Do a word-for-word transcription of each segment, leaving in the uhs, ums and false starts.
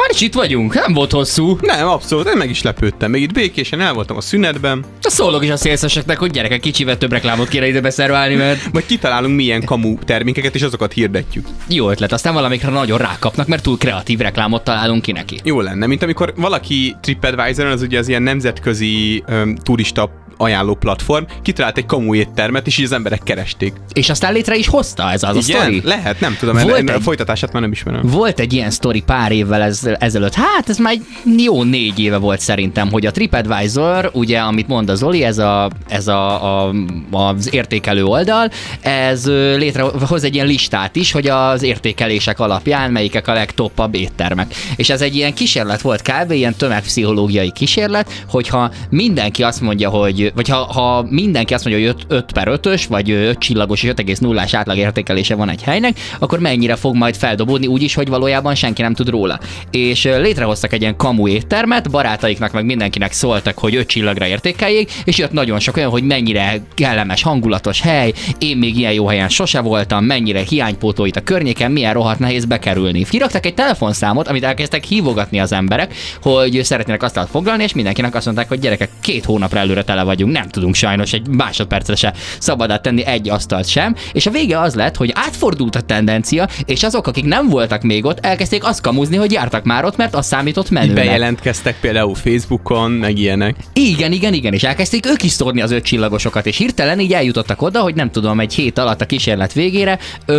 Már is itt vagyunk, nem volt hosszú. Nem, abszolút, én meg is lepődtem. Még itt békésen el voltam a szünetben. De szólok is a szélszeseknek, hogy gyerekek, kicsivel több reklámot kéne ide beszerválni, mert... Majd kitalálunk milyen kamu termékeket, és azokat hirdetjük. Jó ötlet, aztán valamikre nagyon rákapnak, mert túl kreatív reklámot találunk ki neki. Jó lenne, mint amikor valaki TripAdvisoron, az ugye az ilyen nemzetközi um, turista ajánló platform, kitalált egy kamu éttermet, és így az emberek keresték. És aztán létre is hozta ez az Igen? a sztori? Lehet, nem tudom, Volt egy... egy... a folytatását már nem ismerem. Volt egy ilyen sztori pár évvel ez, ezelőtt, hát ez már egy jó négy éve volt szerintem, hogy a TripAdvisor, ugye, amit mond a Zoli, ez, a, ez a, a, az értékelő oldal, ez létrehoz egy ilyen listát is, hogy az értékelések alapján melyikek a legtoppabb éttermek. És ez egy ilyen kísérlet volt kb. Ilyen tömegpszichológiai kísérlet, hogyha mindenki azt mondja, hogy vagy ha, ha mindenki azt mondja, hogy öt per ötös, vagy öt csillagos és öt egész nullás átlag értékelése van egy helynek, akkor mennyire fog majd feldobódni úgyis, hogy valójában senki nem tud róla. És létrehoztak egy ilyen kamu éttermet, barátaiknak meg mindenkinek szóltak, hogy öt csillagra értékeljék, és jött nagyon sok olyan, hogy mennyire kellemes, hangulatos hely, én még ilyen jó helyen sose voltam, mennyire hiánypótló itt a környéken, milyen rohadt nehéz bekerülni. Kiraktak egy telefonszámot, amit elkezdtek hívogatni az emberek, hogy szeretnének asztalt foglalni, és mindenkinek azt mondták, hogy gyerekek, két hónapra előre tele vagyunk, nem tudunk sajnos egy másodpercre se szabadát tenni egy asztalt sem, és a vége az lett, hogy átfordult a tendencia, és azok, akik nem voltak még ott, elkezdték azt kamuzni, hogy jártak már ott, mert az számított menőnek. Bejelentkeztek például Facebookon, meg ilyenek. Igen, igen, igen, és elkezdték ők is szórni az öt csillagosokat, és hirtelen így eljutottak oda, hogy nem tudom, egy hét alatt a kísérlet végére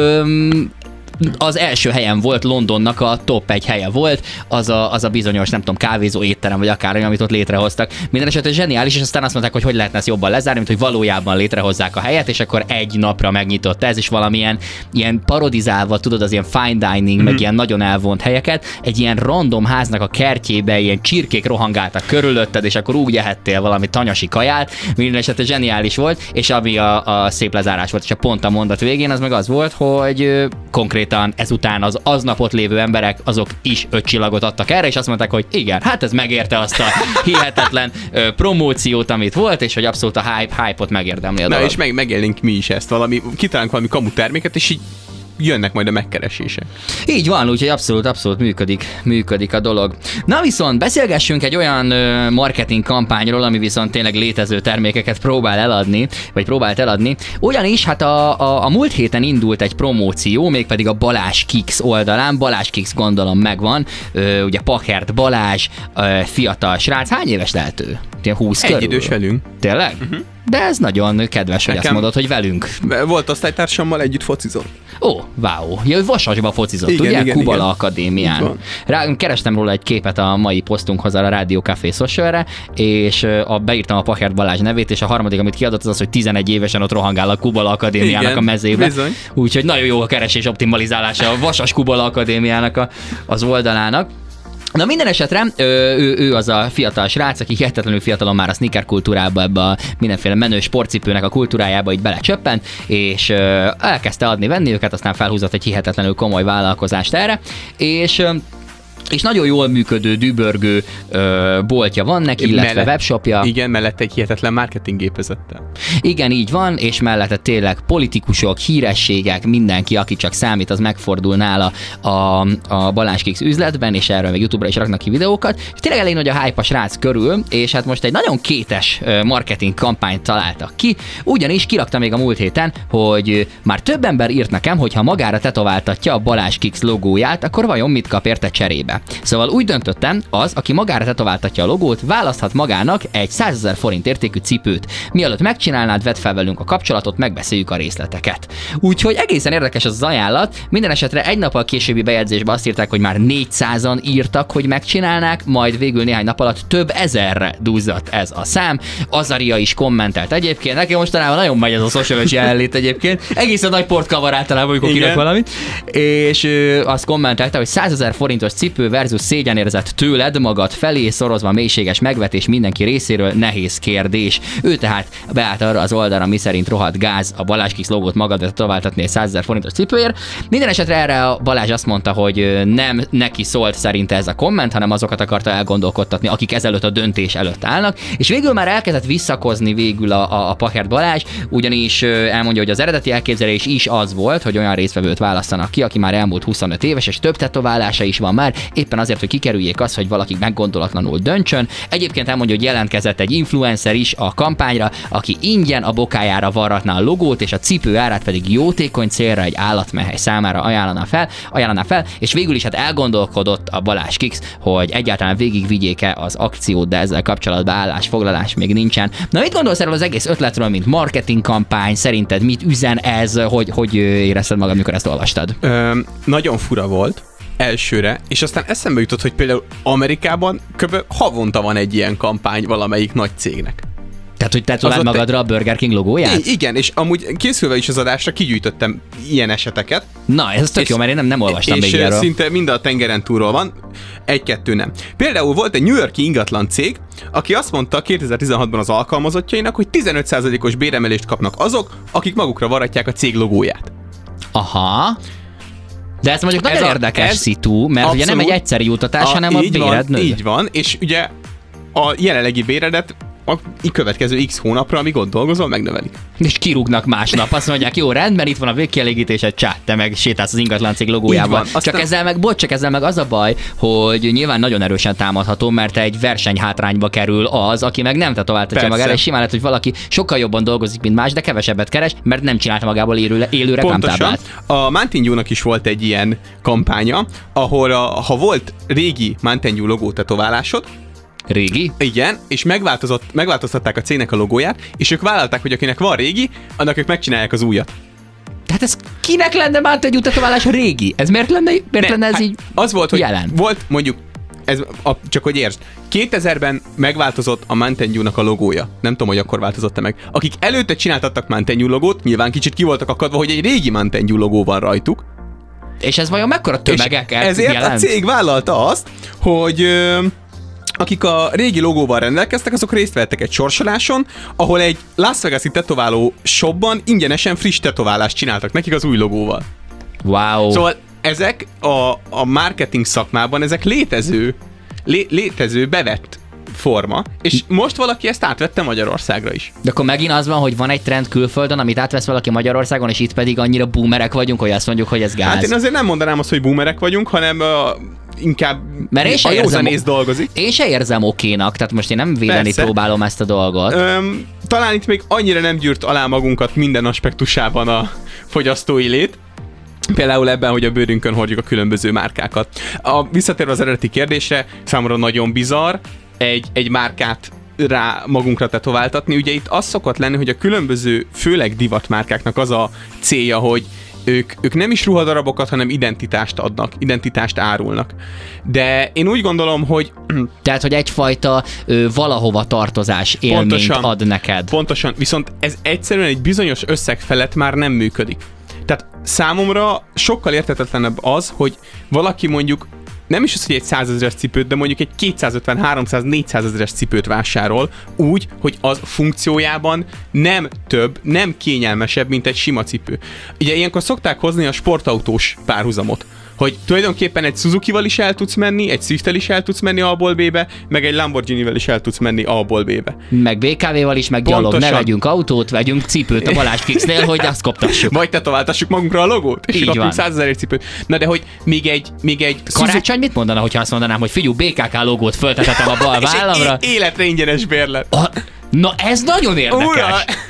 öm, az első helyen volt, Londonnak a top egy helye volt, az a, az a bizonyos, nem tudom, kávézó étterem, vagy akár amit ott létrehoztak. Minden esetre zseniális, és aztán azt mondták, hogy hogy lehetne ezt jobban lezárni, mint hogy valójában létrehozzák a helyet, és akkor egy napra megnyitott ez, és valamilyen ilyen parodizálva, tudod, az ilyen fine dining, mm. meg ilyen nagyon elvont helyeket, egy ilyen random háznak a kertjébe ilyen csirkék rohangáltak körülötted, és akkor úgy ehettél valami tanyasi kaját, minden esetre zseniális volt, és ami a, a szép lezárás volt, és a pont a mondat végén az meg az volt, hogy konkrét ezután az aznapot lévő emberek, azok is öt csillagot adtak erre, és azt mondták, hogy igen, hát ez megérte azt a hihetetlen ö, promóciót, amit volt, és hogy abszolút a hype, hype-ot megérdemli a Na dolog. és meg, megélnénk mi is ezt, valami, kitalálunk valami kamu terméket, és így jönnek majd a megkeresések. Így van, úgyhogy abszolút, abszolút működik, működik a dolog. Na viszont beszélgessünk egy olyan ö, marketing kampányról, ami viszont tényleg létező termékeket próbál eladni, vagy próbált eladni. Ugyanis hát a, a, a múlt héten indult egy promóció, mégpedig a Balázs Kix oldalán. Balázs Kix gondolom megvan, ö, ugye Pakert Balázs, ö, fiatal srác. Hány éves lehet ő? húsz Egy körül? idős velünk. Tényleg? Uh-huh. De ez nagyon kedves, hogy Nekem azt mondod, hogy velünk. Volt osztálytársammal együtt focizott. Ó, wow. Ja, Vasasba focizott, igen, ugye? Igen, Kubala igen. Akadémián. Rá, kerestem róla egy képet a mai posztunkhoz a Rádió Café Socialre, és a, beírtam a Pakert Balázs nevét, és a harmadik, amit kiadott, az az, hogy tizenegy évesen ott rohangál a Kubala Akadémiának igen, a mezébe. Bizony. Úgyhogy nagyon jó a keresés optimalizálása a Vasas Kubala Akadémiának a, az oldalának. Na minden esetre ő, ő, ő az a fiatal srác, aki hihetetlenül fiatalon már a sneaker kultúrába, ebbe a mindenféle menő sportcipőnek a kultúrájába így belecsöppent, és elkezdte adni-venni őket, aztán felhúzott egy hihetetlenül komoly vállalkozást erre, és és nagyon jól működő, dübörgő ö, boltja van neki, illetve mellett, webshopja. Igen, mellette egy hihetetlen marketinggépezettel. Igen, így van, és mellette tényleg politikusok, hírességek, mindenki, aki csak számít, az megfordul nála a, a Balázs Kix üzletben, és erről még YouTube-ra is raknak ki videókat. És tényleg elég nagy a hype a srác körül, és hát most egy nagyon kétes marketing kampányt találtak ki, ugyanis kirakta még a múlt héten, hogy már több ember írt nekem, hogy ha magára tetováltatja a Balázs Kix logóját, akkor vajon mit kap érte cserébe. Szóval úgy döntöttem, az, aki magára tetováltatja a logót, választhat magának egy százezer forint értékű cipőt. Mielőtt megcsinálnád, vedd fel velünk a kapcsolatot, megbeszéljük a részleteket. Úgyhogy egészen érdekes az, az ajánlat. Minden esetre egy nappal későbbi bejegyzésben azt írták, hogy már négyszázan írtak, hogy megcsinálnák, majd végül néhány nap alatt több ezerre duzzadt ez a szám. Azaria is kommentelt egyébként. Nekem mostanában nagyon megy ez a socialos jelenlét egyébként. Egészen nagy portkavar általában, amikor kirak valamit. És ő azt kommentelte, hogy százezer forintos cipő versus szégyenérzet tőled magad felé, szorozva mélységes megvetés mindenki részéről, nehéz kérdés. Ő tehát beállt arra az oldalra, miszerint rohadt gáz a Balázs Kix logót magadra továbbtatni egy százezer forintos cipőért. Minden esetre erre a Balázs azt mondta, hogy nem neki szólt szerinte ez a komment, hanem azokat akarta elgondolkodtatni, akik ezelőtt a döntés előtt állnak, és végül már elkezdett visszakozni végül a, a, a Pakert Balázs, ugyanis elmondja, hogy az eredeti elképzelés is az volt, hogy olyan résztvevőt választanak ki, aki már elmúlt huszonöt éves, és több tetoválása is van már, éppen azért, hogy kikerüljék azt, hogy valaki meggondolatlanul döntsön. Egyébként elmondja, hogy jelentkezett egy influencer is a kampányra, aki ingyen a bokájára varratná a logót, és a cipő árát pedig jótékony célra egy állatmehely számára ajánlaná fel, ajánlaná fel, és végül is hát elgondolkodott a Balázs Kix, hogy egyáltalán végigvigyék-e az akciót, de ezzel kapcsolatban állásfoglalás még nincsen. Na, mit gondolsz erről az egész ötletről, mint marketing kampány? Szerinted mit üzen ez? Hogy, hogy érezted magad, amikor ezt olvastad? Ö, nagyon fura volt elsőre, és aztán eszembe jutott, hogy például Amerikában kb. Havonta van egy ilyen kampány valamelyik nagy cégnek. Tehát, hogy tetováld magadra a Burger King logóját? I- igen, és amúgy készülve is az adásra kigyűjtöttem ilyen eseteket. Na, ez tök és, jó, mert én nem, nem olvastam még erről. És szinte mind a tengeren túlról van, egy-kettő nem. Például volt egy New York-i ingatlan cég, aki azt mondta kétezer-tizenhatban az alkalmazottjainak, hogy tizenöt százalékos béremelést kapnak azok, akik magukra varratják a cég logóját. Aha. De ez mondjuk nagyon ez érdekes ez szitu, mert ugye nem egy egyszeri jutatás, a, hanem a béred nő. Így van, és ugye a jelenlegi béredet a következő x hónapra, amíg ott dolgozol, megnövelik. És kirúgnak másnap, azt mondják, jó, rendben, itt van a végkielégítésed, csá, te meg sétálsz az ingatlan cég logójával. Aztán... Csak ezzel meg, bocs, csak ezzel meg az a baj, hogy nyilván nagyon erősen támadható, mert egy versenyhátrányba kerül az, aki meg nem tetováltatja magára, és simán lehet, hogy valaki sokkal jobban dolgozik, mint más, de kevesebbet keres, mert nem csinálta magából élő, élő reklámtáblát. A Mountain Dew-nak is volt egy ilyen kampánya, ahol a, ha volt régi Mountain Dew logó tetoválásod, régi? Igen, és megváltozott, megváltoztatták a cégnek a logóját, és ők vállalták, hogy akinek van régi, annak ők megcsinálják az újat. Tehát ez kinek lenne már egy tetoválás régi? Ez miért lenne, miért ne, lenne ez hát így az volt, hogy jelen? Volt mondjuk, ez a, csak hogy értsd, kétezerben megváltozott a Mountain Dew-nak a logója. Nem tudom, hogy akkor változott-e meg. Akik előtte csináltattak Mountain Dew logót, nyilván kicsit ki voltak akadva, hogy egy régi Mountain Dew logó van rajtuk. És ez vajon mekkora tömegeket ezért jelent? A cég vállalta azt, hogy... Ö, akik a régi logóval rendelkeztek, azok részt vettek egy sorsoláson, ahol egy Las Vegas-i tetováló shopban ingyenesen friss tetoválást csináltak nekik az új logóval. Wow. Szóval ezek a, a marketing szakmában, ezek létező, lé, létező bevett forma, és most valaki ezt átvette Magyarországra is. De akkor megint az van, hogy van egy trend külföldön, amit átvesz valaki Magyarországon, és itt pedig annyira boomerek vagyunk, hogy azt mondjuk, hogy ez gáz. Hát én azért nem mondanám azt, hogy boomerek vagyunk, hanem uh, inkább mert én a józanész dolgozik. Én se érzem okénak, tehát most én nem védeni Persze. próbálom ezt a dolgot. Öm, talán itt még annyira nem gyűrt alá magunkat minden aspektusában a fogyasztói lét. Például ebben, hogy a bőrünkön hordjuk a különböző márkákat. A, visszatérve az eredeti kérdésre, számomra nagyon bizarr egy, egy márkát rá magunkra tetováltatni. Ugye itt az szokott lenni, hogy a különböző, főleg divatmárkáknak az a célja, hogy ők, ők nem is ruhadarabokat, hanem identitást adnak, identitást árulnak. De én úgy gondolom, hogy... Tehát, hogy egyfajta ö, valahova tartozás élményt pontosan, ad neked. Pontosan, viszont ez egyszerűen egy bizonyos összeg felett már nem működik. Tehát számomra sokkal érthetetlenebb az, hogy valaki mondjuk nem is az, hogy egy százezeres cipőt, de mondjuk egy kétszázötven, háromszáz, négyszázezeres cipőt vásárol úgy, hogy az funkciójában nem több, nem kényelmesebb, mint egy sima cipő. Ugye ilyenkor szokták hozni a sportautós párhuzamot, hogy tulajdonképpen egy Suzuki-val is el tudsz menni, egy Swift-tel is el tudsz menni A-ból B-be, meg egy Lamborghini-vel is el tudsz menni A-ból B-be. Meg bé ká vé-val is, meg gyalog. Ne vegyünk autót, vegyünk cipőt a Balázs Kixnél, hogy azt koptassuk. Vagy tetováltassuk magunkra a logót, és kapjunk százezerért cipőt. Na de hogy még egy... Még egy Karácsony Suzuki... mit mondana, hogyha azt mondanám, hogy figyelj, bé ká ká logót föltetetem a bal vállamra? É- életre ingyenes bérlet. A... Na ez nagyon érdekes. Ura!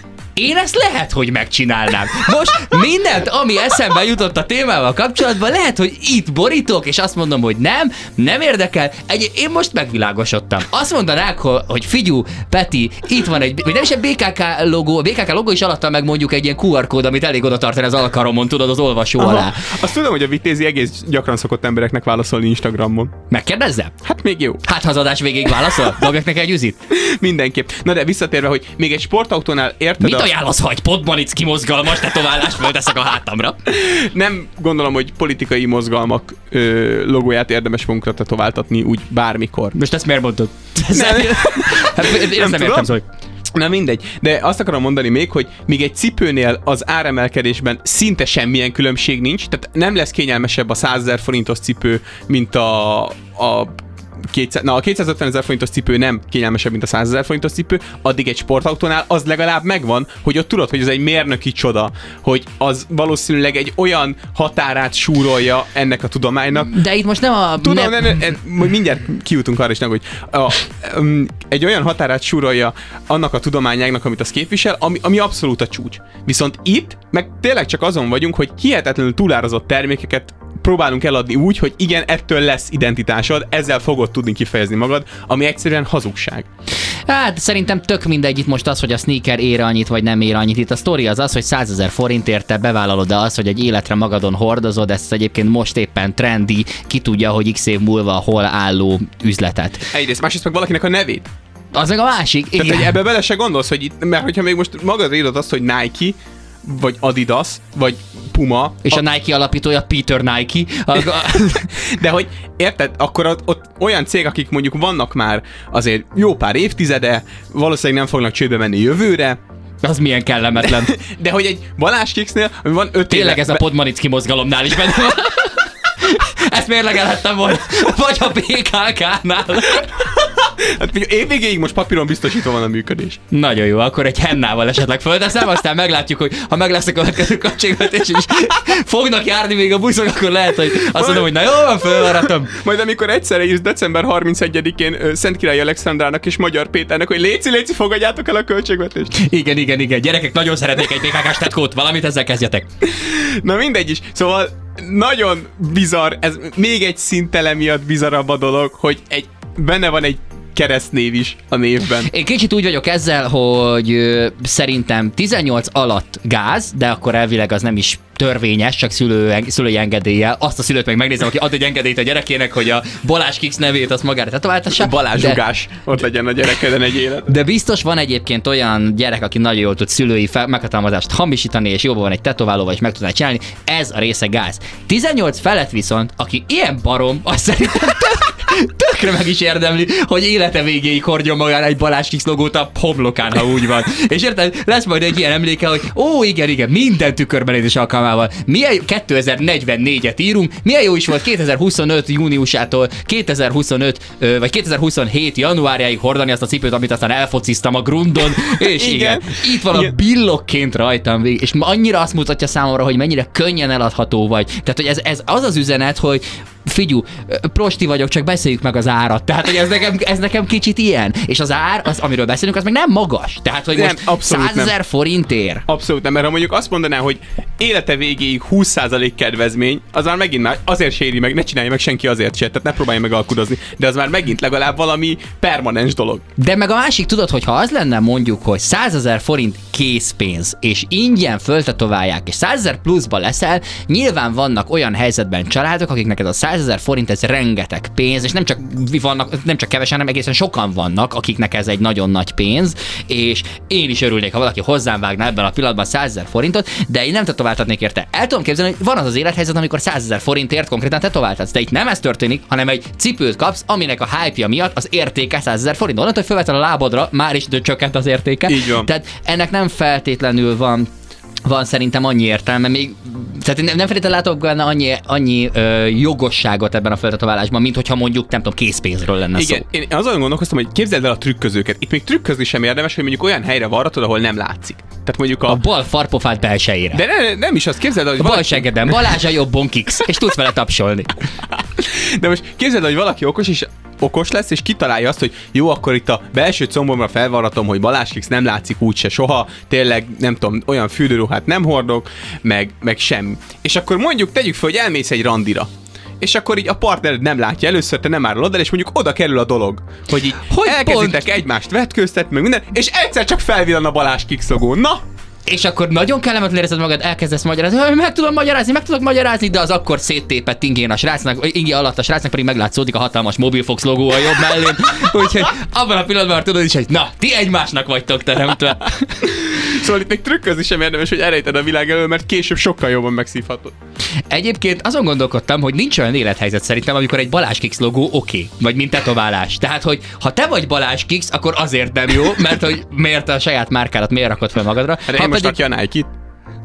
Én ezt lehet, hogy megcsinálnám. Most mindent, ami eszembe jutott a témával kapcsolatban, lehet, hogy itt borítok, és azt mondom, hogy nem, nem érdekel. Egy, én most megvilágosodtam. Azt mondanák, hogy figyú, Peti, itt van egy, vagy nem is egy bé ká ká logó, a bé ká ká logó is alatta meg mondjuk egy ilyen kú er kód, amit elég oda tartani az alkaromon, tudod, az olvasó Aha. alá. Azt tudom, hogy a Vitézi egész gyakran szokott embereknek válaszolni Instagramon. Megkérdezzem? Hát még jó. Hát ha az adás végéig válaszol, dobjak neki egy üzit. Mindenképp. Na de visszatérve, hogy még egy sportautónál érted. Mit ajánlasz, ha egy Podmanicki mozgalmas tetoválást fölteszek a hátamra? Nem gondolom, hogy politikai mozgalmak ö, logóját érdemes magunkra tetováltatni úgy bármikor. Most ezt miért mondtad? Nem, hát, én nem, nem értem, szóval. Na mindegy, de azt akarom mondani még, hogy még egy cipőnél az áremelkedésben szinte semmilyen különbség nincs, tehát nem lesz kényelmesebb a százezer forintos cipő, mint a, a kétszáz, na, a kétszázötven ezer forintos cipő nem kényelmesebb, mint a száz ezer forintos cipő, addig egy sportautónál az legalább megvan, hogy ott tudod, hogy ez egy mérnöki csoda, hogy az valószínűleg egy olyan határát súrolja ennek a tudománynak. De itt most nem a... Tudom, ne... ne, ne, ne, mindjárt kijutunk arra is, nem, hogy a, um, egy olyan határát súrolja annak a tudományágnak, amit az képvisel, ami, ami abszolút a csúcs. Viszont itt meg tényleg csak azon vagyunk, hogy hihetetlenül túlárazott termékeket próbálunk eladni úgy, hogy igen, ettől lesz identitásod, ezzel fogod tudni kifejezni magad, ami egyszerűen hazugság. Hát szerintem tök mindegy itt most az, hogy a sneaker ér annyit, vagy nem ér annyit. Itt a sztori az az, hogy százezer forintért te bevállalod de az, hogy egy életre magadon hordozod, ezt egyébként most éppen trendi, ki tudja, hogy x év múlva hol álló üzletet. Egyrészt, másrészt meg valakinek a nevét. Az meg a másik. Tehát, hogy ebbe bele se gondolsz, hogy itt, mert hogyha még most magadra írod azt, hogy Nike, vagy Adidas, vagy Puma. És a, a Nike alapítója Peter Nike. De hogy érted, akkor ott, ott olyan cég, akik mondjuk vannak már azért jó pár évtizede, valószínűleg nem fognak csődbe menni jövőre. Az milyen kellemetlen. De hogy egy Balázs Kicksnél, ami van öt Tényleg éve, ez a Podmanicki mozgalomnál is benne van. Ezt mérlegelhettem volna. Vagy a bé ká ká-nál. Hát évvégéig most papíron biztosítva van a működés. Nagyon jó, akkor egy hennával esetleg földeszem, aztán meglátjuk, hogy ha meg lesz a következő költségvetés, és fognak járni még a buszok, akkor lehet, hogy azt mondom, hogy na jó, van, fölvaratom. Majd amikor egyszerre írsz december harmincegyedikén Szentkirály Alexandrának és Magyar Péternek, hogy léci, léci, fogadjátok el a költségvetést. Igen, igen, igen. Gyerekek, nagyon szeretnék egy bé ká ká-s tetkót, valamit ezzel kezdjetek. Na mindegy is. Szóval nagyon bizarr, ez még egy szintele miatt bizarrabb a dolog, hogy egy, benne van egy keresztnév is a névben. Én kicsit úgy vagyok ezzel, hogy ö, szerintem tizennyolc alatt gáz, de akkor elvileg az nem is törvényes, csak szülő, szülői engedéllyel. Azt a szülőt meg megnézem, aki ad egy engedélyt a gyerekének, hogy a Balázs Kix nevét azt magára tetováltassa. Balázsugás, de... ott legyen a gyerekeden egy élet. De biztos van egyébként olyan gyerek, aki nagyon jól tud szülői fel, meghatalmazást hamisítani, és jobban van egy tetoválóval, és meg tudná csinálni. Ez a része gáz. tizennyolc felett viszont, aki ilyen barom, azt szerintem tökre meg is érdemli, hogy élete végéig hordjon magára egy Balázs Kix logót a homlokán, ha úgy van. És érted, lesz majd egy ilyen emléke, hogy ó, igen, igen, minden tükörbenézés alkalmával. Milyen kétezer-negyvennégyet írunk, milyen jó is volt kétezer-huszonöt júniusától kétezer-huszonöt vagy kétezer-huszonhét januárjáig hordani azt a cipőt, amit aztán elfociztam a grundon, és igen, igen itt van igen. a billokként rajtam végig, és annyira azt mutatja számomra, hogy mennyire könnyen eladható vagy. Tehát, hogy ez, ez az az üzenet, hogy figyú, prosti vagyok, csak beszéljük meg az árat. Tehát, hogy ez nekem, ez nekem kicsit ilyen. És az ár, az, amiről beszélünk, az meg nem magas. Tehát, hogy nem, most százezer forintért. Abszolút nem, mert ha mondjuk azt mondaná, hogy élete végéig húsz százalék kedvezmény, az már megint már azért séri meg, ne csinálja meg senki azért se, tehát ne próbálja meg alkudozni, de az már megint legalább valami permanens dolog. De meg a másik, tudod, hogy ha az lenne mondjuk, hogy százezer forint készpénz, és ingyen föltetoválják, és százezer pluszba leszel, nyilván vannak olyan helyzetben családok, akiknek ez a százezer forint, ez rengeteg pénz, és nem csak vannak, nem csak kevesen, hanem egészen sokan vannak, akiknek ez egy nagyon nagy pénz, és én is örülnék, ha valaki hozzám vágna ebben a pillanatban százezer forintot, de én nem tetováltatnék érte. El tudom képzelni, hogy van az az élethelyzet, amikor százezer forintért konkrétan tetováltatsz, de itt nem ez történik, hanem egy cipőt kapsz, aminek a hype-ja miatt az értéke százezer forint. Onnantól, hogy felvetted a lábadra, már is csökkent az értéke. Így van. Tehát ennek nem feltétlenül van van szerintem annyi értelme, még, tehát nem, nem feltétlenül látok benne annyi, annyi ö, jogosságot ebben a feltetoválásban, mint hogyha mondjuk, nem tudom, készpénzről lenne igen, szó. Én azon gondolkoztam, hogy képzeld el a trükközőket. Itt még trükközni sem érdemes, hogy mondjuk olyan helyre varratod, ahol nem látszik. Tehát mondjuk a... a bal farpofád belsejére. De ne, nem is azt képzeld el, hogy... A bal segeden, Balázs a jobbon Kix, és tudsz vele tapsolni. De most képzeld el, hogy valaki okos, és okos lesz, és kitalálja azt, hogy jó, akkor itt a belső combomra felvarratom, hogy Balázs Kix nem látszik úgyse soha, tényleg nem tudom, olyan fürdőruhát nem hordok, meg, meg semmi. És akkor mondjuk tegyük fel, hogy elmész egy randira. És akkor így a partnered nem látja először, te nem árul oda, és mondjuk oda kerül a dolog, hogy így hogy elkezditek pont? egymást vetkőztetni, meg minden, és egyszer csak felvillan a Balázs Kix logó. Na! És akkor nagyon kellemetlen érzed magad, elkezdesz magyarázni, hogy meg tudom magyarázni, meg tudok magyarázni, de az akkor széttépett ingén a srácnak, ingé alatt a srácnak pedig meglátszódik a hatalmas Mobilfox logó a jobb mellén. Úgyhogy abban a pillanatban tudod is, hogy na, ti egymásnak vagytok teremtve. Szóval itt még trükközni sem érdemes, hogy elrejted a világ elől, mert később sokkal jobban megszívhatod. Egyébként azon gondolkodtam, hogy nincs olyan élethelyzet szerintem, amikor egy Balázs Kix logó oké, okay, vagy mint tetoválás. Tehát, hogy ha te vagy Balázs Kix, akkor azért nem jó, mert hogy miért a saját márkádat miért rakod fel magadra. Hát én most pedig... a Nike-t.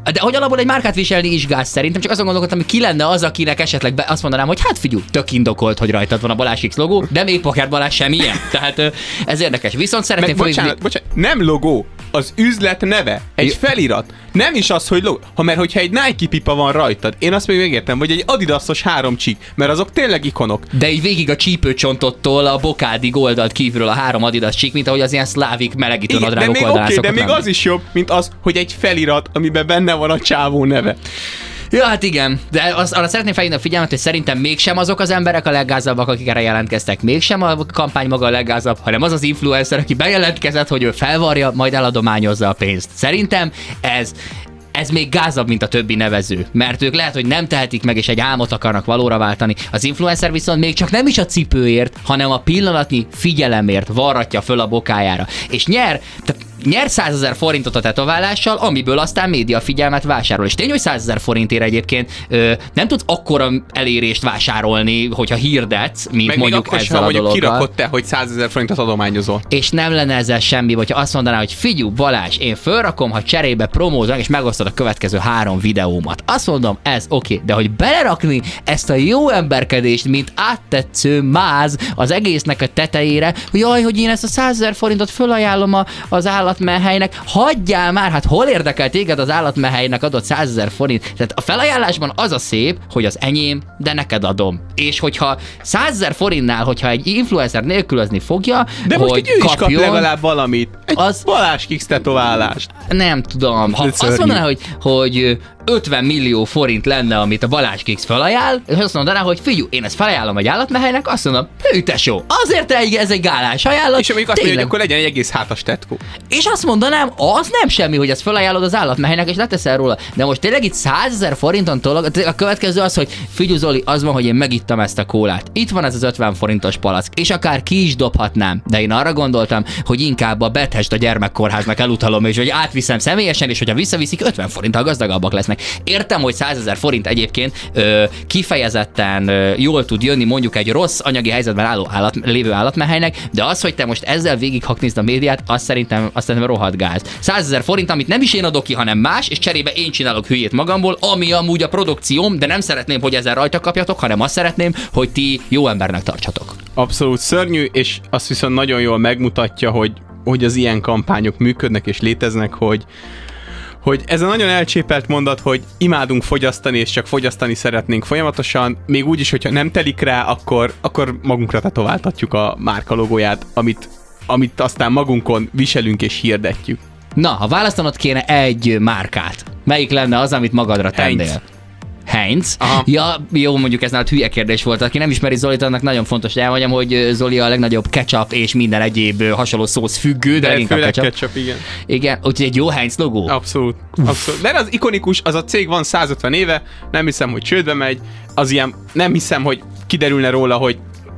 De hogy alapból egy márkát viselni is gáz szerintem, csak azon gondolkodtam, hogy ki lenne az, akinek esetleg be azt mondanám, hogy hát figyelj, tök indokolt, hogy rajtad van a Balázs X logó, de még Poker Balázs semmilyen. Tehát ez érdekes. Viszont szeretném Meg, bocsánat, bocsánat, nem logó, az üzlet neve, egy J- felirat. Nem is az, hogy logó, ha mert hogyha egy Nike pipa van rajtad, én azt még megértem, vagy egy Adidasos három csík, mert azok tényleg ikonok. De így végig a csípőcsontottól a bokádig oldalt kívülről a három Adidas csík, mint ahogy az ilyen szlávik melegítő nadrágok oldalán okay, szokott de még lenni. az is jobb, mint az, hogy egy felirat, amiben benne van a csávó neve. Ja, hát igen, de az, arra szeretném felhívni a figyelmet, hogy szerintem mégsem azok az emberek a leggázabbak, akik erre jelentkeztek, mégsem a kampány maga a leggázabb, hanem az az influencer, aki bejelentkezett, hogy ő felvarja, majd eladományozza a pénzt. Szerintem ez... Ez még gázabb, mint a többi nevező, mert ők lehet, hogy nem tehetik meg, és egy álmot akarnak valóra váltani. Az influencer viszont még csak nem is a cipőért, hanem a pillanatnyi figyelemért varratja föl a bokájára. És nyer, tehát nyer százezer forintot a tetoválással, amiből aztán média figyelmet vásárol. És tény, hogy százezer forintért egyébként ö, nem tudsz akkora elérést vásárolni, hogyha hirdetsz, mint meg mondjuk akkor ezzel a mondjuk dologgal. kirakott te, hogy százezer forintot adományozol. És nem lenne ezzel semmi, hogyha azt mondaná, hogy figyú, Balázs, én fölrakom, ha cserébe promózom, és megosztod a következő három videómat. Azt mondom, ez oké, okay. De hogy belerakni ezt a jó emberkedést, mint áttetsző máz az egésznek a tetejére, hogy jaj, hogy én ezt a százezer forintot fölajánlom a, az állatmenhelynek, hagyjál már, hát hol érdekel téged az állatmenhelynek adott százezer forint? Tehát a felajánlásban az a szép, hogy az enyém, de neked adom. És hogyha százezer forintnál, hogyha egy influencer nélkülözni fogja, de hogy most így ő is kapjon, kap legalább valamit. Egy az... Balázs X tetoválást. Nem tudom. Ha azt mondaná, hogy, hogy ötven millió forint lenne, amit a Balázs X felajánl, és azt mondaná, hogy figyelj, én ezt felajánlom egy állatmenhelynek, azt mondom, hű tesó, azért ez egy gálás ajánlat. És mondjuk azt mondja, hogy akkor legyen egy egész hátas tetkó. És azt mondanám, az nem semmi, hogy ezt felajánlod az állatmenhelynek, és leteszel róla. De most tényleg itt százezer forinton tolog, a következő az, hogy figyelj Zoli, az van, hogy én megittam ezt a kólát. Itt van ez az ötven forintos palack, és akár ki is dobhatnám. De én arra gondoltam, hogy inkább a Bethesda gyermekkórháznak elutalom, és hogy átviszem személyesen, és hogyha visszaviszik, ötven forinttal gazdagabbak lesznek. Értem, hogy százezer forint egyébként ö, kifejezetten ö, jól tud jönni mondjuk egy rossz anyagi helyzetben álló állat, lévő állatmenhelynek, de az, hogy te most ezzel végighaknézd a médiát, azt szerintem, azt szerintem rohadt gáz. százezer forint, amit nem is én adok ki, hanem más, és cserébe én csinálok hülyét magamból, ami amúgy a produkcióm, de nem szeretném, hogy ezzel rajta kapjatok, hanem azt szeretném, hogy ti jó embernek tartsatok. Abszolút szörnyű, és azt viszont nagyon jól megmutatja, hogy, hogy az ilyen kampányok működnek és léteznek, hogy hogy ez a nagyon elcsépelt mondat, hogy imádunk fogyasztani, és csak fogyasztani szeretnénk folyamatosan, még úgy is, hogyha nem telik rá, akkor, akkor magunkra tetováltatjuk a márka logóját, amit, amit aztán magunkon viselünk és hirdetjük. Na, ha választanod kéne egy márkát, melyik lenne az, amit magadra tennél? Heinz. Heinz? Aha. Ja, jó, mondjuk ez nálad hülye kérdés volt. Aki nem ismeri Zolit, annak nagyon fontos, hogy elmondjam, hogy Zoli a legnagyobb ketchup és minden egyéb hasonló szósz függő, de, de inkább főleg ketchup. ketchup, igen. Igen, úgyhogy egy jó Heinz logó. Abszolút, abszolút. De az ikonikus, az a cég van száz ötven éve, nem hiszem, hogy csődbe megy, az ilyen, nem hiszem, hogy kiderülne róla, hogy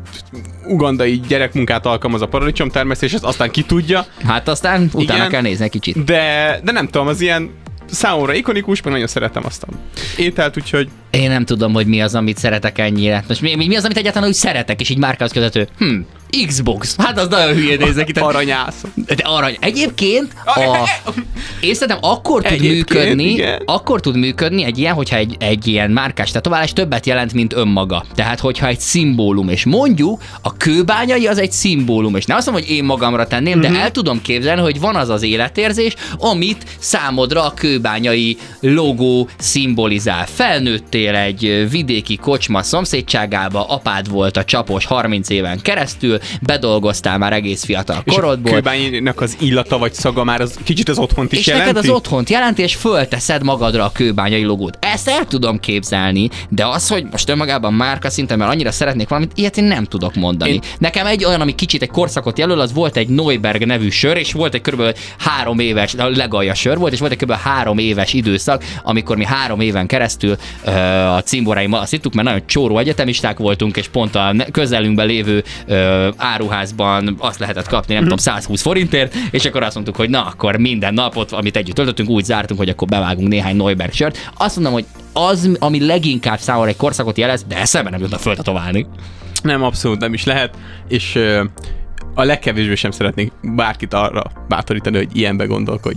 ugandai gyerekmunkát alkalmaz a paradicsomtermesztés, ezt aztán ki tudja. Hát aztán utána igen, kell nézni egy kicsit. De, de nem tudom, az ilyen számomra ikonikus, meg nagyon szeretem azt a ételt, úgyhogy... Én nem tudom, hogy mi az, amit szeretek ennyire. Most mi, mi az, amit egyáltalán úgy szeretek, és így márkához köthető. Hm, Xbox. Hát az nagyon hülyén néznek itt. Aranyászom. De arany. Egyébként a... Én szerintem akkor tud Egyébként, működni, igen. akkor tud működni egy ilyen, hogyha egy, egy ilyen márkás tetoválás többet jelent, mint önmaga. Tehát, hogyha egy szimbólum, és mondjuk a kőbányai az egy szimbólum, és nem azt mondom, hogy én magamra tenném, uh-huh. de el tudom képzelni, hogy van az az életérzés, amit számodra a kőbányai logó szimbolizál. Felnőttél egy vidéki kocsma szomszédságába, apád volt a csapos harminc éven keresztül, bedolgoztál már egész fiatal korodból. És a kőbánynak az illata vagy szaga már az kicsit az otthont is és jelenti? És neked az otthont jelenti, és fölteszed magadra a kőbányai logót. Ezt el tudom képzelni, de az, hogy most önmagában márka szinten, mert annyira szeretnék valamit, ilyet én nem tudok mondani. Én... Nekem egy olyan, ami kicsit egy korszakot jelöl, az volt egy Neuberg nevű sör, és volt egy körülbelül három éves, a legalja sör volt, és volt egy körülbelül három éves időszak, amikor mi három éven keresztül uh, a cimboráimmal azt hittük, mert nagyon csóró egyetemisták voltunk, és pont a közelünkben lévő uh, áruházban azt lehetett kapni, nem mm. tudom, száz húsz forintért, és akkor azt mondtuk, hogy na, akkor minden napot, amit együtt töltöttünk, úgy zártunk, hogy akkor bevágunk néhány Neuberg sört. Azt mondom, hogy az, ami leginkább számomra egy korszakot jelez, de eszembe nem jutna föltetoválni. Nem, abszolút nem is lehet, és uh, a legkevésbé sem szeretnék bárkit arra bátorítani, hogy ilyenbe gondolkodjon.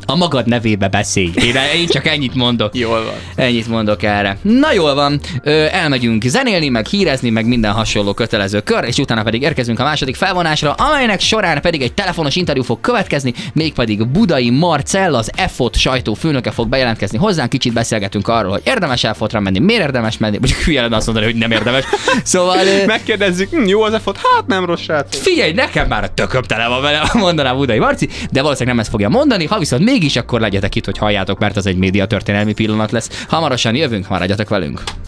a magad nevébe beszélj. Én, én csak ennyit mondok. Jól van. Ennyit mondok erre. Na jól van, ö, elmegyünk zenélni, meg hírezni, meg minden hasonló kötelező kör, és utána pedig érkezünk a második felvonásra, amelynek során pedig egy telefonos interjú fog következni, mégpedig Budai Marcell, az F O T sajtófőnöke fog bejelentkezni hozzánk, kicsit beszélgetünk arról, hogy érdemes F O T-ra menni, miért érdemes menni, vagy hülye lenne azt mondani, hogy nem érdemes. Szóval... Megkérdezzük, hm, jó az F O T? Hát nem rossz srác. Figyelj, nekem már a tököm tele van vele, mondaná Budai Marci, de valószínűleg nem ezt fogja mondani, ha viszont mégis, akkor legyetek itt, hogy halljátok, mert az egy média történelmi pillanat lesz. Hamarosan jövünk, maradjatok velünk.